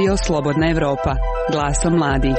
Radio Slobodna Evropa, glasom mladih.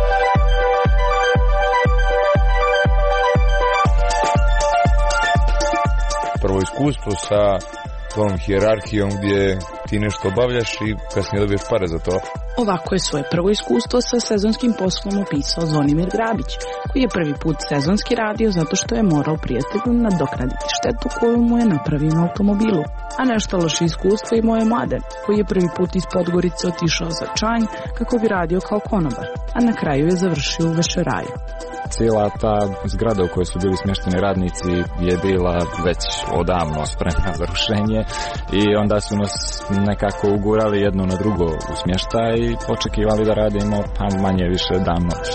Prvo iskustvo sa tom hijerarhijom gdje ti nešto obavljaš i kasnije dobiješ pare za to. Ovako je svoje prvo iskustvo sa sezonskim poslom opisao Zvonimir Grabić, koji je prvi put sezonski radio zato što je morao prijatelju nadoknaditi štetu koju mu je napravio na automobilu. A nešto loše iskustvo imao je Mladen, koji je prvi put iz Podgorice otišao za Čanj kako bi radio kao konobar, a na kraju je završio u Vešeraju. Cijela ta zgrada u kojoj su bili smješteni radnici je bila već odavno spremna za rušenje i onda su nas nekako ugurali jedno na drugo u smještaj i očekivali da radimo manje više dan noć.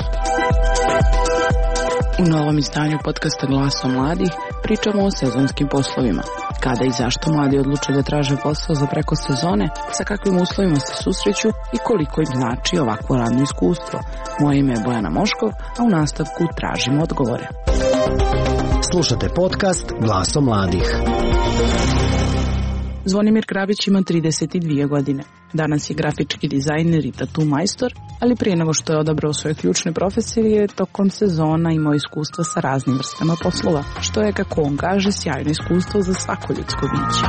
U novom izdanju podcasta Glasom mladih pričamo o sezonskim poslovima. Kada i zašto mladi odluče da traže posao za preko sezone, sa kakvim uslovima se susreću i koliko im znači ovakvo radno iskustvo. Moje ime je Bojana Moškov, a u nastavku tražimo odgovore. Slušate podcast Glasom mladih. Zvonimir Grabić ima 32 godine. Danas je grafički dizajner i tatu majstor, ali prije nego što je odabrao svoje ključne profesije je tokom sezona imao iskustva sa raznim vrstama poslova, što je, kako on kaže, sjajno iskustvo za svako ljudsko biće.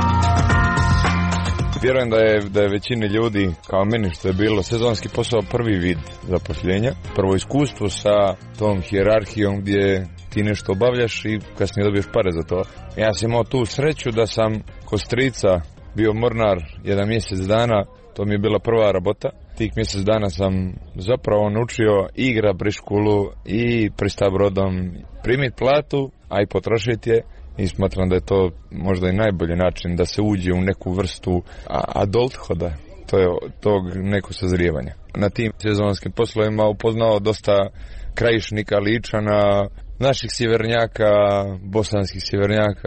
Vjerujem da je većini ljudi, kao meni što je bilo, sezonski posao prvi vid zaposljenja. Prvo iskustvo sa tom hijerarhijom gdje ti nešto obavljaš i kasnije dobiješ pare za to. Ja sam imao tu sreću da sam kod strica bio mornar jedan mjesec dana, to mi je bila prva rabota. Tih mjesec dana sam zapravo naučio i igra briškulu i pristav brodom, primiti platu, a i potrošiti je. I smatram da je to možda i najbolji način da se uđe u neku vrstu adulthoda, to je tog neko sazrijevanja. Na tim sezonskim poslovima upoznao dosta Krajišnika, Ličana, naših sjevernjaka, bosanskih sjevernjaka,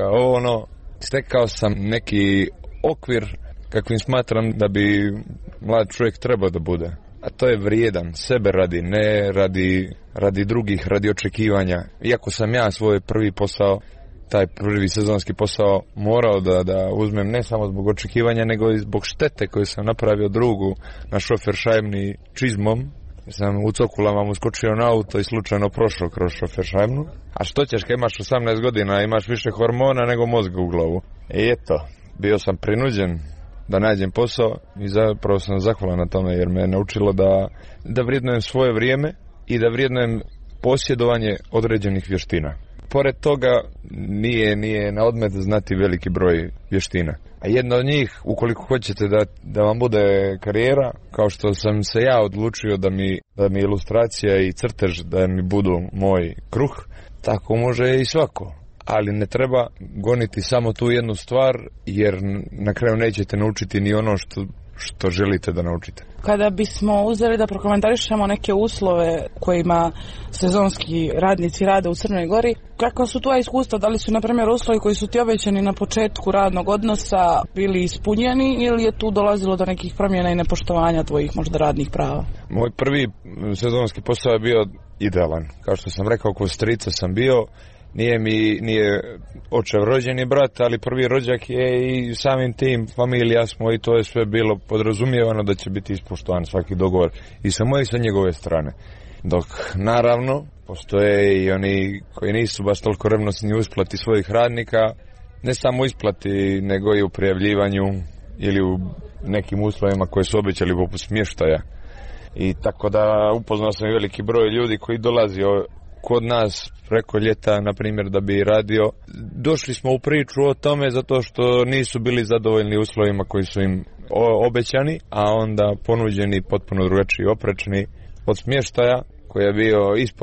stekao sam neki okvir kakvim smatram da bi mlad čovjek trebao da bude. A to je vrijedan, sebe radi, ne radi drugih, radi očekivanja. Iako sam ja svoj prvi posao, taj prvi sezonski posao morao da uzmem ne samo zbog očekivanja, nego i zbog štete koju sam napravio drugu na šoferšajmni čizmom. Sam u Cokulama mu skočio na auto i slučajno prošao kroz šoferšajmnu. A što ćeš kad imaš 18 godina, imaš više hormona nego mozga u glavu. I eto, bio sam prinuđen da nađem posao i zapravo sam zahvalan na tome jer me naučilo da vrijednujem svoje vrijeme i da vrijednujem posjedovanje određenih vještina. Pored toga nije na odmet znati veliki broj vještina. A jedna od njih, ukoliko hoćete da vam bude karijera, kao što sam se ja odlučio da mi ilustracija i crtež da mi budu moj kruh, tako može i svako. Ali ne treba goniti samo tu jednu stvar, jer na kraju nećete naučiti ni ono što želite da naučite. Kada bismo uzeli da prokomentarišemo neke uslove kojima sezonski radnici rade u Crnoj Gori, kakva su tvoja iskustva? Da li su, na primjer, uslovi koji su ti obećani na početku radnog odnosa bili ispunjeni ili je tu dolazilo do nekih promjena i nepoštovanja tvojih možda radnih prava? Moj prvi sezonski posao je bio idealan. Kao što sam rekao, kod strica sam bio. Nije očev rođeni brat, ali prvi rođak je i samim tim familija smo i to je sve bilo podrazumijevano da će biti ispoštovan svaki dogovor i sa moje i sa njegove strane. Dok naravno postoje i oni koji nisu baš toliko revnosni u isplati svojih radnika, ne samo u isplati nego i u prijavljivanju ili u nekim uslovima koje su obećali poput smještaja. I tako da upoznao sam veliki broj ljudi koji dolazio kod nas preko ljeta, na primjer, da bi radio. Došli smo u priču o tome zato što nisu bili zadovoljni uslovima koji su im obećani, a onda ponuđeni potpuno drugačiji, oprečni od smještaja koji je bio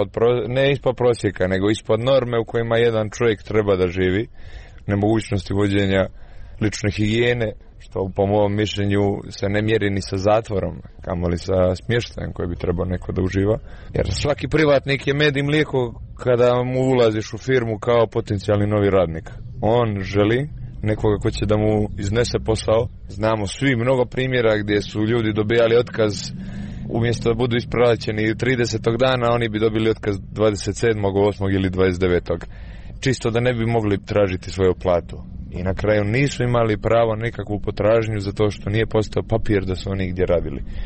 ne ispod prosjeka, nego ispod norme u kojima jedan čovjek treba da živi, nemogućnosti vođenja lične higijene, što po mom mišljenju se ne mjeri ni sa zatvorom, kamoli sa smještajem koji bi trebao neko da uživa. Jer svaki privatnik je med i mlijeko kada mu ulaziš u firmu kao potencijalni novi radnik. On želi nekoga ko će da mu iznese posao. Znamo svi mnogo primjera gdje su ljudi dobijali otkaz umjesto da budu ispraćeni 30. dana, oni bi dobili otkaz 27., 8. ili 29. Čisto da ne bi mogli tražiti svoju platu. I na kraju nisu imali pravo nekakvu potražnju zato što nije postao papir da su oni gdje radili.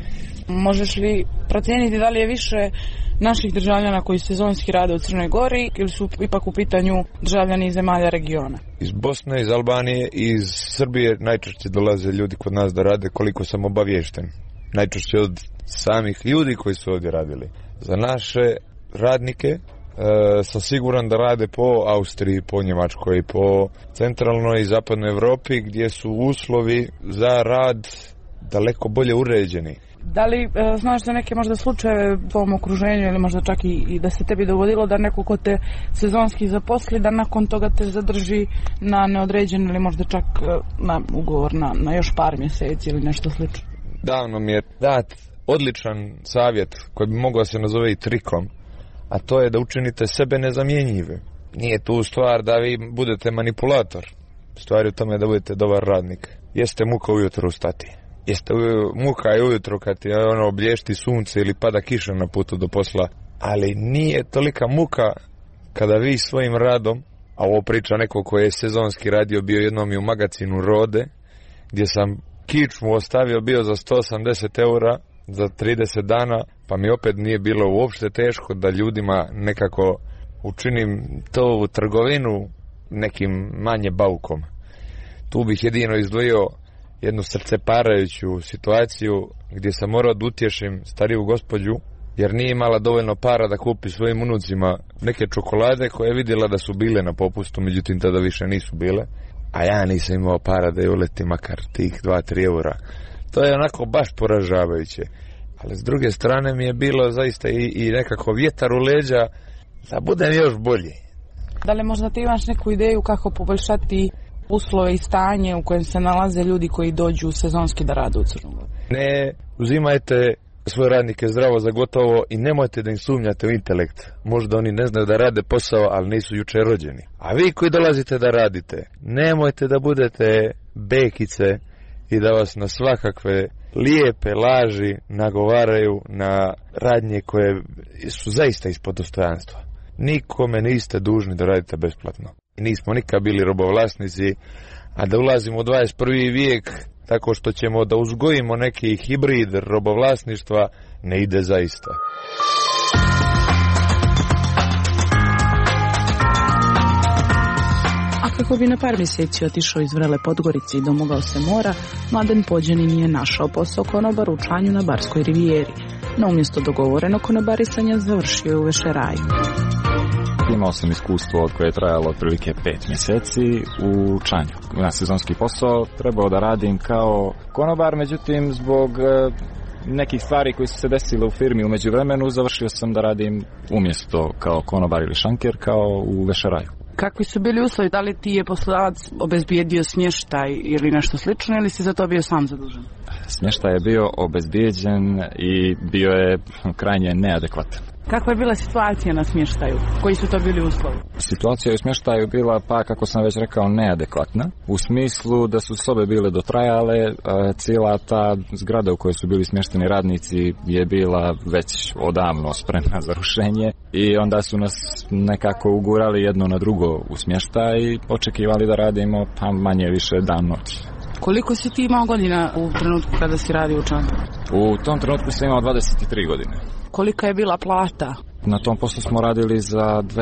Možeš li procijeniti da li je više naših državljana koji sezonski rade u Crnoj Gori ili su ipak u pitanju državljani iz zemalja regiona? Iz Bosne, iz Albanije i iz Srbije najčešće dolaze ljudi kod nas da rade, koliko sam obaviješten. Najčešće od samih ljudi koji su ovdje radili. Za naše radnike sam siguran da rade po Austriji, po Njemačkoj, po centralnoj i zapadnoj Europi gdje su uslovi za rad daleko bolje uređeni. Da li znaš za neke možda slučajeve u tvom okruženju ili možda čak i da se tebi dogodilo da neko ko te sezonski zaposli da nakon toga te zadrži na neodređen ili možda čak na ugovor na još par mjeseci ili nešto slično? Davno mi je dat odličan savjet koji bi mogao se nazove i trikom, a to je da učinite sebe nezamjenjive. Nije tu stvar da vi budete manipulator. Stvar je u tome da budete dobar radnik. Jeste muka ujutro ustati. Jeste muka i ujutro kad ti blješti sunce ili pada kiša na putu do posla. Ali nije tolika muka kada vi svojim radom, a ovo priča neko koji je sezonski radio, bio jednom i u magazinu Rode, gdje sam kičmu ostavio bio za 180 eura za 30 dana, pa mi opet nije bilo uopšte teško da ljudima nekako učinim to u trgovinu nekim manje baukom. Tu bih jedino izdvojio jednu srceparajuću situaciju gdje sam morao da utješim stariju gospođu jer nije imala dovoljno para da kupi svojim unucima neke čokolade koje je vidjela da su bile na popustu, međutim tada više nisu bile, a ja nisam imao para da je uleti makar tih 2-3 eura. To je onako baš poražavajuće, ali s druge strane mi je bilo zaista i nekako vjetar u leđa da budem još bolji. Da li možda ti imaš neku ideju kako poboljšati uslove i stanje u kojem se nalaze ljudi koji dođu sezonski da rade u Crnu Goru? Ne uzimajte svoje radnike zdravo za gotovo i nemojte da im sumnjate u intelekt. Možda oni ne znaju da rade posao, ali nisu jučer rođeni. A vi koji dolazite da radite, nemojte da budete bekice i da vas na svakakve lijepe laži nagovaraju na radnje koje su zaista ispod dostojanstva. Nikome niste dužni da radite besplatno. Nismo nikad bili robovlasnici, a da ulazimo u 21. vijek tako što ćemo da uzgojimo neki hibrid robovlasništva ne ide zaista. A kako bi na par mjeseci otišao iz Vrele Podgorice i domogao se mora, Mladen Pođanin je našao posao konobara u Čanju na Barskoj rivijeri, no umjesto dogovorenog konobarisanja završio je u Vešeraju. Imao sam iskustvo koje je trajalo otprilike 5 mjeseci u Čanju. Na sezonski posao trebao da radim kao konobar, međutim zbog nekih stvari koji su se desile u firmi u međuvremenu završio sam da radim umjesto kao konobar ili šanker kao u Vešeraju. Kakvi su bili uslovi? Da li ti je poslodavac obezbijedio smještaj ili nešto slično ili si za to bio sam zadužen? Smještaj je bio obezbijeđen i bio je krajnje neadekvatan. Kakva je bila situacija na smještaju? Koji su to bili uslovi? Situacija u smještaju bila, pa kako sam već rekao, neadekvatna. U smislu da su sobe bile dotrajale, cijela ta zgrada u kojoj su bili smješteni radnici je bila već odavno spremna za rušenje i onda su nas nekako ugurali jedno na drugo u smještaj i očekivali da radimo pa manje više dan noć. Koliko si ti imao godina u trenutku kada si radio u Čanju? U tom trenutku sam imao 23 godine. Kolika je bila plata? Na tom poslu smo radili za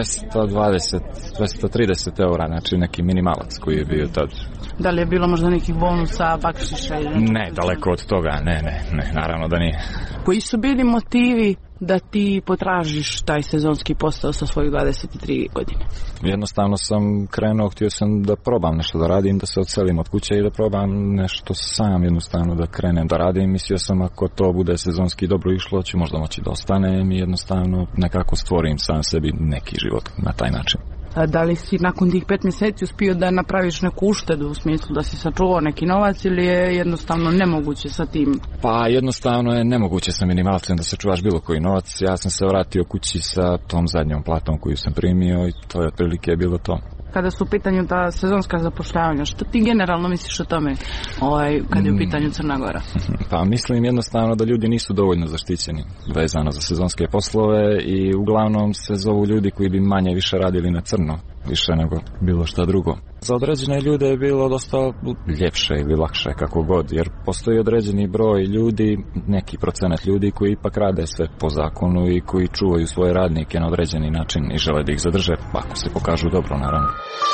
230 eura, znači neki minimalac koji je bio tad. Da li je bilo možda nekih bonusa, bakšiša? Ne, daleko od toga, ne, naravno da nije. Koji su bili motivi da ti potražiš taj sezonski posao sa svojih 23 godine? Jednostavno sam krenuo, htio sam da probam nešto da radim, da se odselim od kuće i da probam nešto sam jednostavno da krenem da radim. Mislio sam ako to bude sezonski dobro išlo, ću možda moći da ostanem i jednostavno nekako stvorim sam sebi neki život na taj način. Da li si nakon tih 5 mjeseci uspio da napraviš neku uštedu u smislu da si sačuvao neki novac ili je jednostavno nemoguće sa tim? Pa jednostavno je nemoguće sa minimalcem da sačuvaš bilo koji novac. Ja sam se vratio kući sa tom zadnjom platom koju sam primio i to je otprilike bilo to. Kada su u pitanju ta sezonska zapošljavanja, što ti generalno misliš o tome kad je u pitanju Crna Gora? Pa mislim jednostavno da ljudi nisu dovoljno zaštićeni vezano za sezonske poslove i uglavnom se zovu ljudi koji bi manje više radili na crno. više nego bilo šta drugo. Za određene ljude je bilo dosta ljepše ili lakše, kako god, jer postoji određeni broj ljudi, neki procenat ljudi koji ipak rade sve po zakonu i koji čuvaju svoje radnike na određeni način i žele da ih zadrže, ako se pokažu dobro, naravno.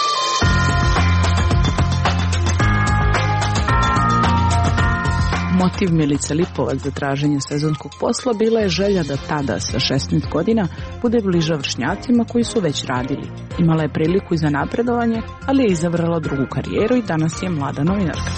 Motiv Milice Lipovac za traženje sezonskog posla bila je želja da tada sa 16 godina bude bliža vršnjacima koji su već radili. Imala je priliku i za napredovanje, ali je izabrala drugu karijeru i danas je mlada novinarka.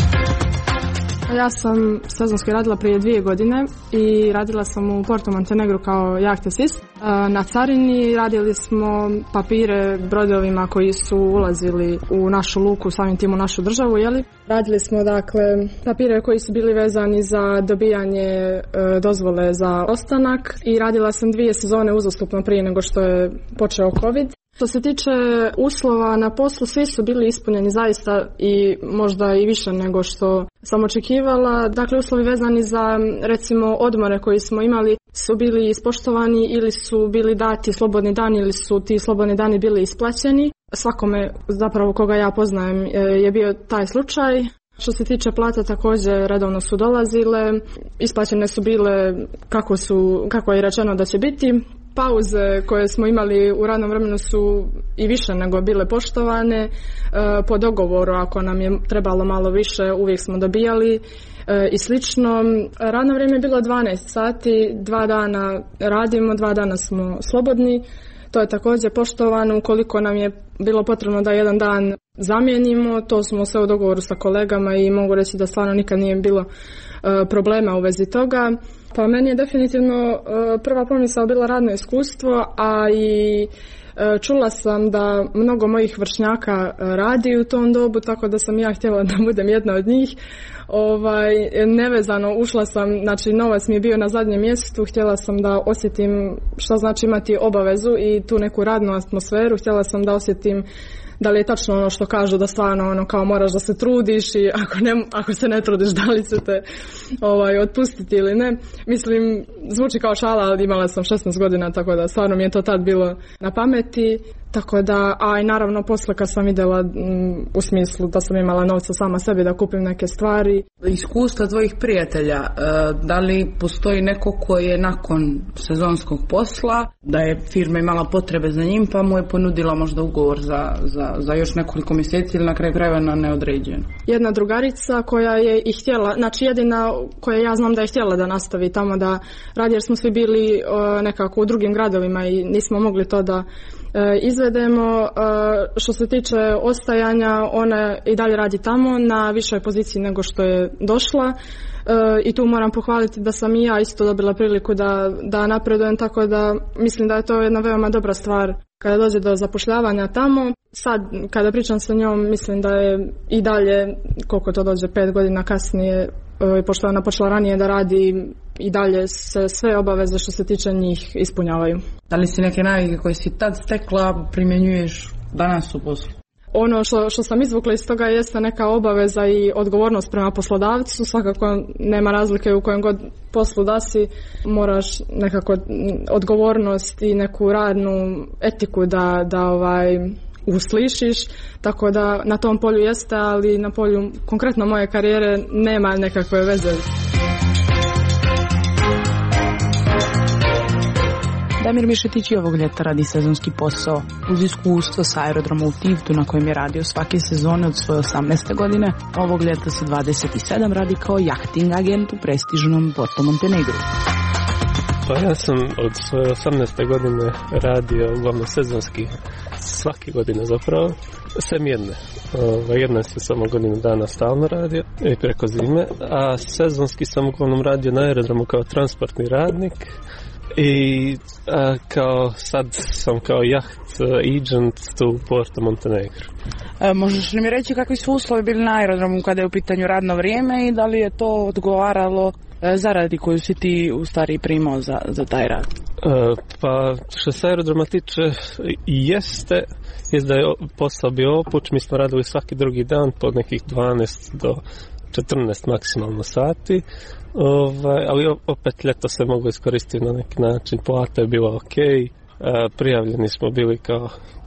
Ja sam sezonski radila prije 2 godine i radila sam u Porto Montenegru kao jacht asist. Na carini radili smo papire brodovima koji su ulazili u našu luku, samim tim u našu državu, jeli? Radili smo dakle papire koji su bili vezani za dobijanje dozvole za ostanak i radila sam 2 sezone uzastopno prije nego što je počeo COVID. Što se tiče uslova na poslu, svi su bili ispunjeni zaista i možda i više nego što sam očekivala. Dakle, uslovi vezani za recimo odmore koji smo imali su bili ispoštovani ili su bili dati slobodni dani ili su ti slobodni dani bili isplaćeni. Svakome zapravo koga ja poznajem je bio taj slučaj. Što se tiče plata također redovno su dolazile, isplaćene su bile kako je rečeno da će biti. Pauze koje smo imali u radnom vremenu su i više nego bile poštovane. Po dogovoru, ako nam je trebalo malo više, uvijek smo dobijali i slično. Radno vrijeme je bilo 12 sati, 2 dana radimo, 2 dana smo slobodni. To je također poštovano. Ukoliko nam je bilo potrebno da jedan dan zamijenimo, to smo sve u dogovoru sa kolegama i mogu reći da stvarno nikad nije bilo problema u vezi toga. Pa meni je definitivno prva pomisao bila radno iskustvo, a i čula sam da mnogo mojih vršnjaka radi u tom dobu, tako da sam ja htjela da budem jedna od njih. Nevezano ušla sam, znači novac mi je bio na zadnjem mjestu, htjela sam da osjetim što znači imati obavezu i tu neku radnu atmosferu, htjela sam da osjetim da li je tačno ono što kažu da stvarno kao moraš da se trudiš i ako se ne trudiš da li će te otpustiti ili ne. Mislim, zvuči kao šala, ali imala sam 16 godina, tako da stvarno mi je to tad bilo na pameti. Tako da, a i naravno posle kad sam vidjela u smislu da sam imala novca sama sebi da kupim neke stvari. Iskustva tvojih prijatelja, da li postoji neko koji je nakon sezonskog posla, da je firma imala potrebe za njim pa mu je ponudila možda ugovor za još nekoliko mjeseci ili na kraju krajeva na neodređeno? Jedna drugarica koja je i htjela, znači jedina koja ja znam da je htjela da nastavi tamo da radi, jer smo svi bili nekako u drugim gradovima i nismo mogli to da izvedemo. Što se tiče ostajanja, ona i dalje radi tamo na višoj poziciji nego što je došla i tu moram pohvaliti da sam i ja isto dobila priliku da napredujem, tako da mislim da je to jedna veoma dobra stvar kada dođe do zapošljavanja tamo. Sad kada pričam sa njom mislim da je i dalje, koliko to dođe 5 godina kasnije, pošto je ona počela ranije da radi, i dalje se sve obaveze što se tiče njih ispunjavaju. Da li si neke navike koje si tad stekla primjenjuješ danas u poslu? Ono što sam izvukla iz toga jeste neka obaveza i odgovornost prema poslodavcu. Svakako nema razlike u kojem god poslu da si, moraš nekako odgovornost i neku radnu etiku da uslišiš, tako da na tom polju jeste, ali na polju konkretno moje karijere nema nekakve veze. Damir Mišetić i ovog ljeta radi sezonski posao. Uz iskustvo sa aerodroma u Tivtu na kojem je radio svake sezone od svoje 18. godine, ovog ljeta sa 27 radi kao jahting agent u prestižnom Porto Montenegru. Pa ja sam od svoje 18. godine radio uglavnom sezonski svake godine zapravo, sem jedne. Jedna sam samo godinu dana stalno radio i preko zime, a sezonski sam uglavnom radio na aerodromu kao transportni radnik. I sad sam kao jaht agent u Porto Montenegru. Možeš li mi reći kakvi su uslovi bili na aerodromu kada je u pitanju radno vrijeme i da li je to odgovaralo zaradi koju si ti u stvari primao za taj rad? Pa što se aerodroma tiče jeste da je posao bio opuć. Mi smo radili svaki drugi dan po nekih 12 do 14 maksimalno sati. Ali opet ljeto se mogu iskoristiti na neki način, plata je bila ok, prijavljeni smo bili kao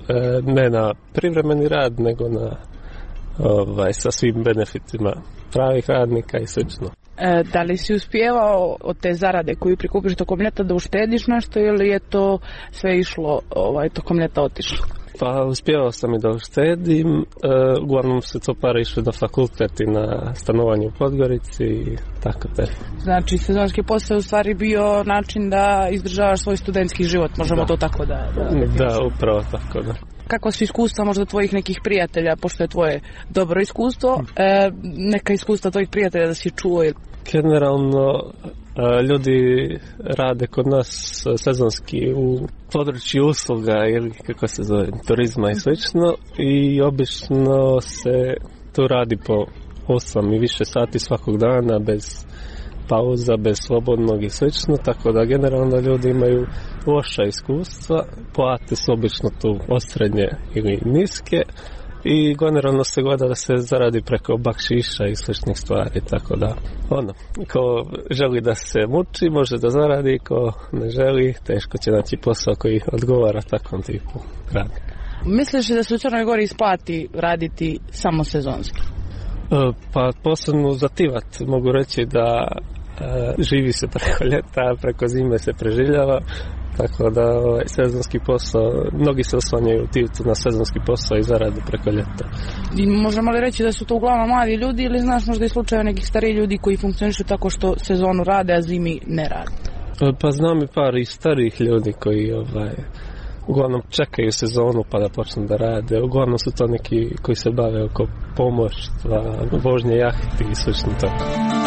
ne na privremeni rad, nego na sa svim benefitima pravih radnika i slično. Da li si uspijevao od te zarade koju prikupiš tokom ljeta da uštediš nešto ili je to sve išlo tokom ljeta otišlo? Pa uspjevao sam i da uštedim, uglavnom se to pare išle na fakultet i na stanovanje u Podgorici i tako te. Znači sezonski posao u stvari bio način da izdržavaš svoj studentski život, možemo to tako da... Da, upravo tako da. Kako su iskustva možda tvojih nekih prijatelja, pošto je tvoje dobro iskustvo, neka iskustva tvojih prijatelja da si čuo? Generalno, ljudi rade kod nas sezonski u području usluga ili kako se zove, turizma i slično i obično se tu radi po 8 i više sati svakog dana bez pauza, bez slobodnog i slično, tako da generalno ljudi imaju loša iskustva, plate su obično tu osrednje ili niske i generalno se gleda da se zaradi preko bakšiša i sličnih stvari, tako da ko želi da se muči može da zaradi, ko ne želi teško će naći posao koji odgovara takvom tipu rada. Misliš da se u Crnoj Gori isplati raditi samo sezonski? Pa posebno za Tivat mogu reći da živi se preko ljeta, preko zime se preživljava, tako da sezonski posao, mnogi se oslanjaju u Tivcu na sezonski posao i zaradu preko ljeta. I možemo li reći da su to uglavnom mladi ljudi ili znaš možda i slučajeva nekih starih ljudi koji funkcionišu tako što sezonu rade, a zimi ne rade? Pa znam i par i starijih ljudi koji uglavnom čekaju sezonu pa da počnu da rade. Uglavnom su to neki koji se bave oko pomoštva, vožnje jahti i slično tako.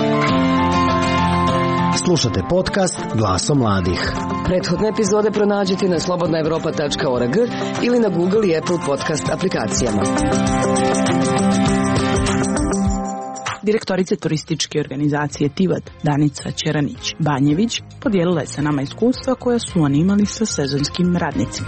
Slušate podcast Glasom mladih. Prethodne epizode pronađite na slobodnaevropa.org ili na Google i Apple podcast aplikacijama. Direktorica turističke organizacije Tivat, Danica Čeranić-Banjević, podijelila je sa nama iskustva koja su oni imali sa sezonskim radnicima.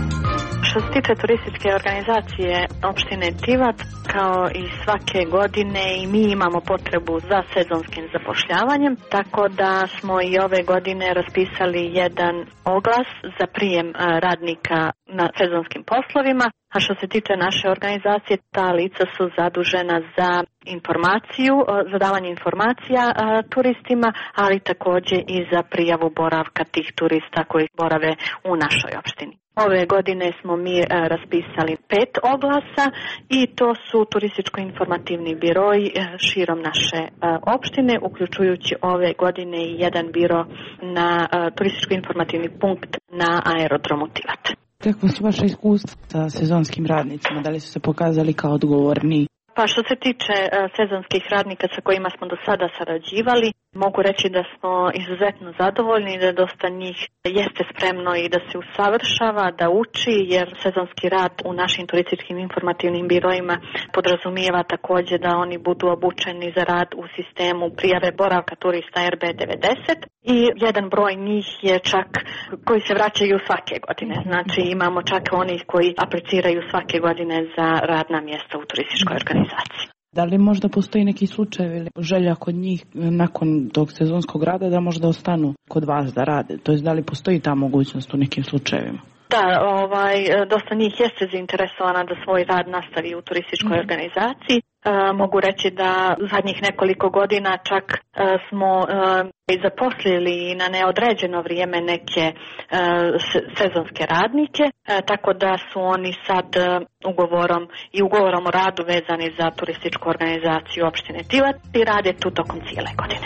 Što se tiče turističke organizacije opštine Tivat, kao i svake godine i mi imamo potrebu za sezonskim zapošljavanjem, tako da smo i ove godine raspisali jedan oglas za prijem radnika na sezonskim poslovima. A što se tiče naše organizacije, ta lica su zadužena za informaciju, za davanje informacija turistima, ali također i za prijavu boravka tih turista koji borave u našoj opštini. Ove godine smo mi raspisali 5 oglasa i to su turističko-informativni biroji širom naše opštine, uključujući ove godine i jedan biro na turističko-informativni punkt na aerodromu Tivat. Kako su vaše iskustva sa sezonskim radnicima? Da li su se pokazali kao odgovorni? Pa što se tiče sezonskih radnika sa kojima smo do sada sarađivali, mogu reći da smo izuzetno zadovoljni i da dosta njih jeste spremno i da se usavršava, da uči, jer sezonski rad u našim turističkim informativnim birojima podrazumijeva također da oni budu obučeni za rad u sistemu prijave boravka turista RB90 i jedan broj njih je čak koji se vraćaju svake godine. Znači imamo čak onih koji apliciraju svake godine za radna mjesta u turističkoj organizaciji. Da li možda postoji neki slučaj ili želja kod njih nakon tog sezonskog rada da možda ostanu kod vas da rade? To jest da li postoji ta mogućnost u nekim slučajevima? Da, dosta njih jeste zainteresovana da svoj rad nastavi u turističkoj organizaciji. Mogu reći da zadnjih nekoliko godina čak smo i zaposlili na neodređeno vrijeme neke sezonske radnike, tako da su oni sad ugovorom o radu vezani za turističku organizaciju opštine Tivat i rade tu tokom cijele godine.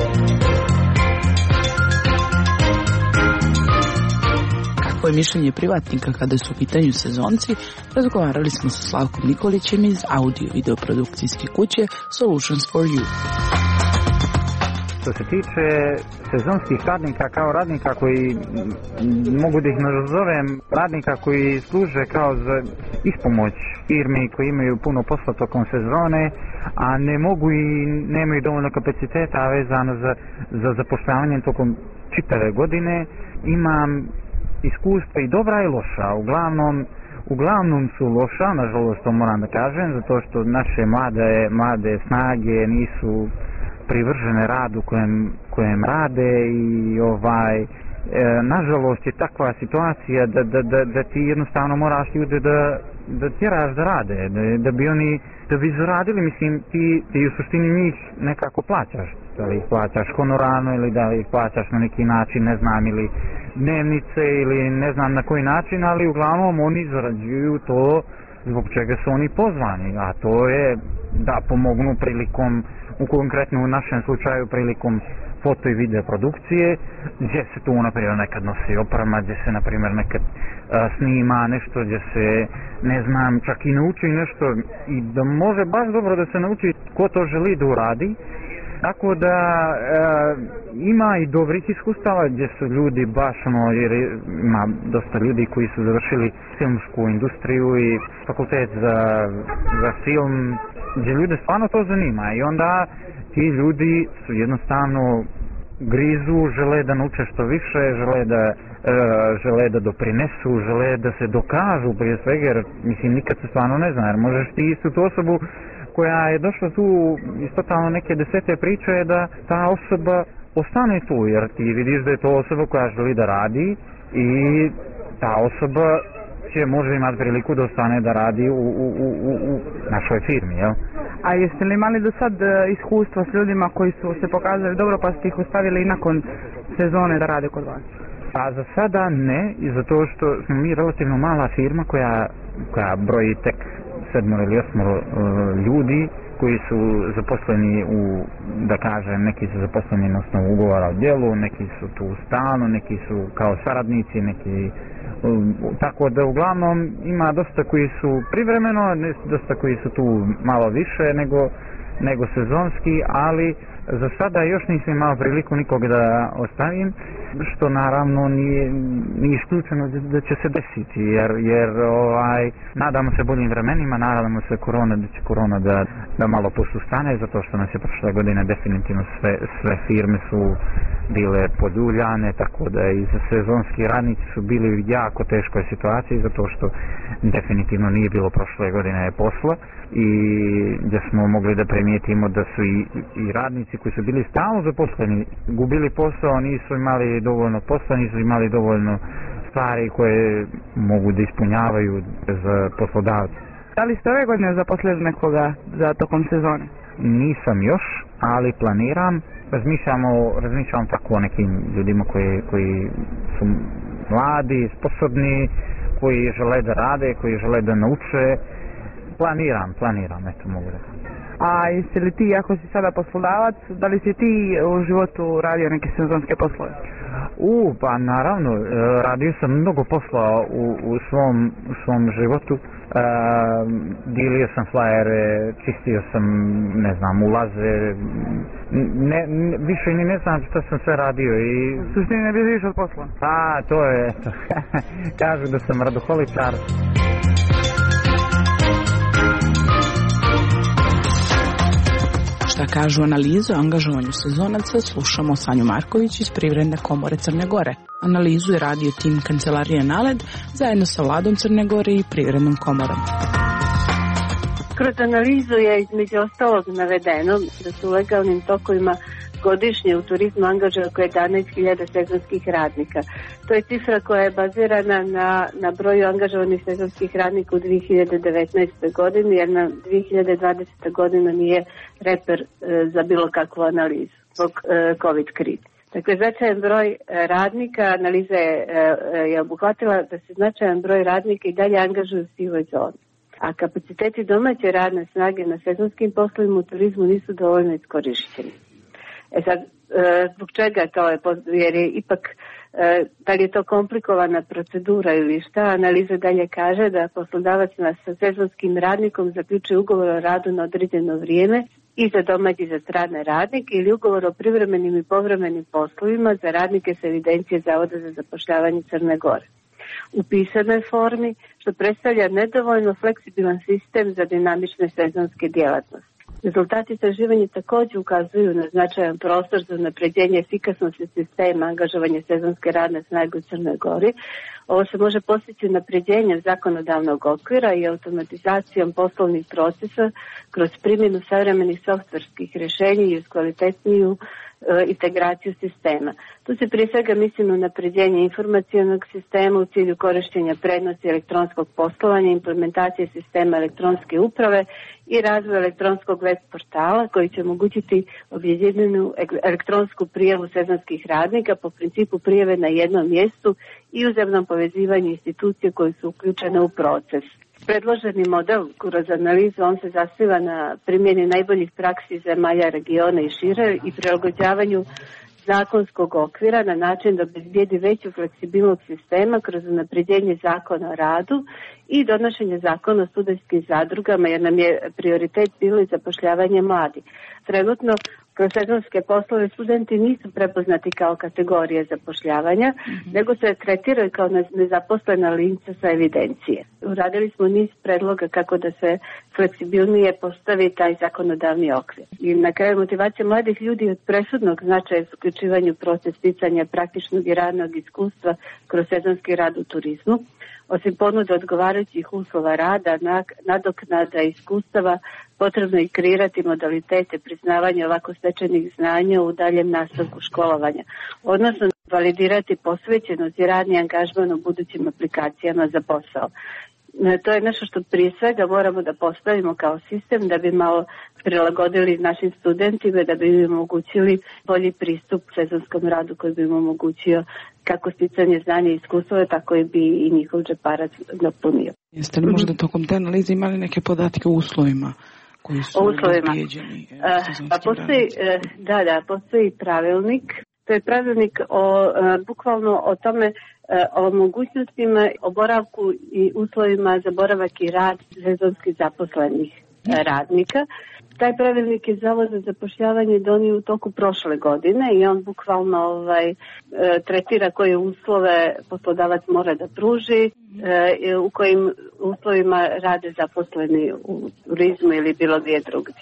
Kako je mišljenje privatnika kada su u pitanju sezonci, razgovarali smo sa Slavkom Nikolićem iz audio-video produkcijske kuće Solutions for You. Što se tiče sezonskih radnika kao radnika koji, mogu da ih nazovem, radnika koji služe kao za ispomoć firmi koji imaju puno posla tokom sezone, a ne mogu i nemaju dovoljno kapaciteta vezano za zapošljavanje tokom čitave godine, imam iskustva i dobra i loša. Uglavnom su loša, nažalost to moram da kažem, zato što naše mlade snage nisu privržene radu kojem rade i nažalost je takva situacija da ti jednostavno moraš ljude da tjeraš da rade, da bi zaradili, mislim, ti u suštini njih nekako plaćaš, da li ih plaćaš honorarno ili da li ih plaćaš na neki način, ne znam, ili dnevnice ili ne znam na koji način, ali uglavnom oni zarađuju to zbog čega su oni pozvani, a to je da pomognu prilikom, u konkretno u našem slučaju prilikom foto i video produkcije, gdje se tu naprimjer nekad nosi oprema, gdje se naprimjer nekad snima nešto, gdje se, ne znam, čak i nauči nešto i da može baš dobro da se nauči ko to želi da uradi. Tako da ima i dobrih iskustava gdje su ljudi baš jer ima dosta ljudi koji su završili filmsku industriju i fakultet za film, gdje ljude stvarno to zanima i onda ti ljudi su jednostavno grizu, žele da nauče što više, žele da doprinesu, žele da se dokažu prije svega, jer mislim nikad se stvarno ne zna, jer možeš ti istu tu osobu koja je došla tu iz totalno neke desete priče je da ta osoba ostane tu, jer ti vidiš da je to osoba koja želi da radi i ta osoba će možda imati priliku da ostane da radi u našoj firmi, jel? A jeste li imali do sad iskustva s ljudima koji su se pokazali dobro pa ste ih ostavili i nakon sezone da rade kod vas? Pa za sada ne, i zato što smo mi relativno mala firma koja broji tek 7 ili 8 ljudi koji su zaposleni da kažem, neki su zaposleni na osnovu ugovora o djelu, neki su tu stalno, neki su kao saradnici, neki tako da uglavnom ima dosta koji su privremeno, dosta koji su tu malo više nego sezonski, ali za sada još nisam imao priliku nikoga da ostavim, što naravno nije isključeno da će se desiti, jer nadamo se boljim vremenima, nadamo se da će korona da malo posustane, zato što nas je prošle godine definitivno sve firme su bile poduljane, tako da i za sezonski radnici su bili u jako teškoj situaciji, zato što definitivno nije bilo prošle godine posla i gdje smo mogli da primijetimo da su i radnici koji su bili stalno zaposleni gubili posao, nisu imali dovoljno posla, nisu imali dovoljno stvari koje mogu da ispunjavaju za poslodavce. Da li ste ove godine zaposlili nekoga za tokom sezone? Nisam još, ali planiram. Razmišljam tako o nekim ljudima koji su mladi, sposobni, koji žele da rade, koji žele da nauče. Planiram, eto mogu da. A jesi li ti, ako si sada poslodavac, da li si ti u životu radio neke sezonske poslove? Pa naravno, radio sam mnogo posla u svom životu. Dilio sam flajere, čistio sam, ne znam, ulaze, više ni ne znam što sam sve radio i... U suštini ne bježiš od posla? To je, eto, kažu da sam radoholičar. Šta kažu analizu o angažovanju sezonaca, slušamo Sanju Marković iz Privredne komore Crne Gore. Analizu je radio tim kancelarije NALED zajedno sa Vladom Crne Gore i Privrednom komorom. Kroz analizu je između ostalog navedeno da su u legalnim tokovima godišnje u turizmu angažuje oko 11.000 sezonskih radnika. To je cifra koja je bazirana na broju angažovanih sezonskih radnika u 2019. godini, jer na 2020. godina nije reper za bilo kakvu analizu zbog COVID krize. Dakle, značajan broj radnika, analiza je obuhvatila da se značajan broj radnika i dalje angažuju u sivoj zoni. A kapaciteti domaće radne snage na sezonskim poslovima u turizmu nisu dovoljno iskorišteni. Sad, zbog čega to je, jer je ipak, da li je to komplikovana procedura ili šta, analiza dalje kaže da poslodavac sa sezonskim radnikom zaključuje ugovor o radu na određeno vrijeme i za domaći i za strane radnike ili ugovor o privremenim i povremenim poslovima za radnike sa evidencije Zavoda za zapošljavanje Crne Gore u pisanoj formi, što predstavlja nedovoljno fleksibilan sistem za dinamične sezonske djelatnosti. Rezultati istraživanja također ukazuju na značajan prostor za unapređenje efikasnosti sistema angažovanja sezonske radne snage u Crnoj Gori. Ovo se može postići unapređenjem zakonodavnog okvira i automatizacijom poslovnih procesa kroz primjenu savremenih softverskih rješenja i uz kvalitetniju integraciju sistema. Tu se prije svega misli na unapređenje informacionog sistema u cilju korištenja prednosti elektronskog poslovanja, implementacije sistema elektronske uprave i razvoj elektronskog web portala koji će omogućiti objedinjenu elektronsku prijavu sezonskih radnika po principu prijave na jednom mjestu i uzajamnom povezivanju institucije koje su uključene u proces. Predloženi model kroz analizu on se zasniva na primjeni najboljih praksi zemalja regiona i šire i prilagođavanju zakonskog okvira na način da obezbijedi veću fleksibilnost sistema kroz unapređenje zakona o radu i donošenje zakona o studentskim zadrugama, jer nam je prioritet bilo i zapošljavanje mladih. Trenutno kroz sezonske poslove studenti nisu prepoznati kao kategorije zapošljavanja, nego se tretiraju kao nezaposlena lica sa evidencije. Uradili smo niz predloga kako da se fleksibilnije postavi taj zakonodavni okvir. I na kraju motivacija mladih ljudi od presudnog značaja u uključivanju proces sticanja praktičnog i radnog iskustva kroz sezonski rad u turizmu. Osim ponude odgovarajućih uslova rada, nadoknada iskustava, potrebno je kreirati modalitete priznavanja ovako stečenih znanja u daljem nastavku školovanja, odnosno validirati posvećenost i radni angažman u budućim aplikacijama za posao. To je nešto što prije svega moramo da postavimo kao sistem da bi malo prilagodili našim studentima, da bi im omogućili bolji pristup sezonskom radu koji bi im omogućio kako sticanje znanja i iskustva, tako i bi i njihov džeparac napunio. Jeste li možda tokom te analize imali neke podatke o uslovima koji su obezbijeđeni? Postoji pravilnik. To je pravilnik bukvalno o tome, o mogućnostima, o boravku i uslovima za boravak i rad sezonski zaposlenih radnika. Taj pravilnik je Zavod za zapošljavanje donio u toku prošle godine i on bukvalno tretira koje uslove poslodavac mora da pruži, u kojim uslovima rade zaposleni u turizmu ili bilo gdje drugdje.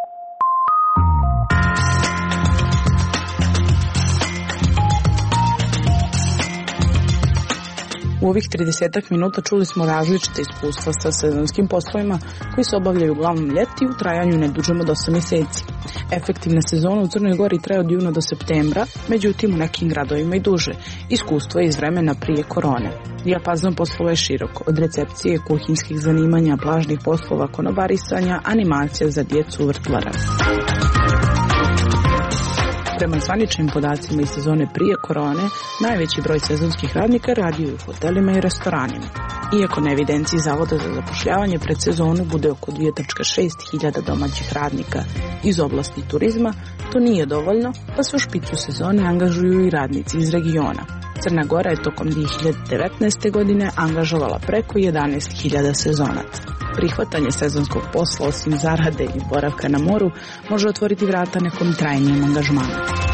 U ovih 30 minuta čuli smo različite iskustva sa sezonskim poslovima koji se obavljaju uglavnom ljeti u trajanju ne dužem od 8 mjeseci. Efektivna sezona u Crnoj Gori traje od juna do septembra, međutim u nekim gradovima i duže. Iskustvo je iz vremena prije korone. Dijapazon poslova je širok, od recepcije, kuhinskih zanimanja, plažnih poslova, konobarisanja, animacija za djecu, vrtlara. Prema zvaničnim podacima iz sezone prije korone, najveći broj sezonskih radnika radio u hotelima i restoranima. Iako na evidenciji Zavoda za zapošljavanje pred sezonu bude oko 2,6 hiljada domaćih radnika iz oblasti turizma, to nije dovoljno, pa se u špicu sezone angažuju i radnici iz regiona. Crna Gora je tokom 2019. godine angažovala preko 11.000 sezonaca. Prihvatanje sezonskog posla osim zarade i boravka na moru može otvoriti vrata nekom trajnijem angažmanu.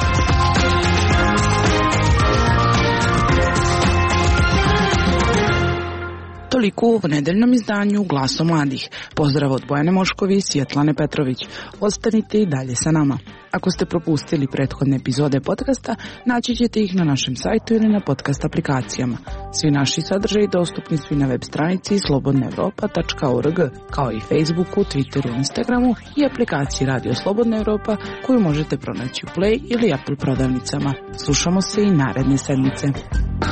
Toliko u nedeljnom izdanju Glasom mladih. Pozdrav od Bojane Moškovi i Svjetlane Petrović. Ostanite i dalje sa nama. Ako ste propustili prethodne epizode podcasta, naći ćete ih na našem sajtu ili na podcast aplikacijama. Svi naši sadržaji dostupni su i na web stranici slobodnaevropa.org, kao i Facebooku, Twitteru, Instagramu i aplikaciji Radio Slobodna Evropa koju možete pronaći u Play ili Apple prodavnicama. Slušamo se i naredne sedmice.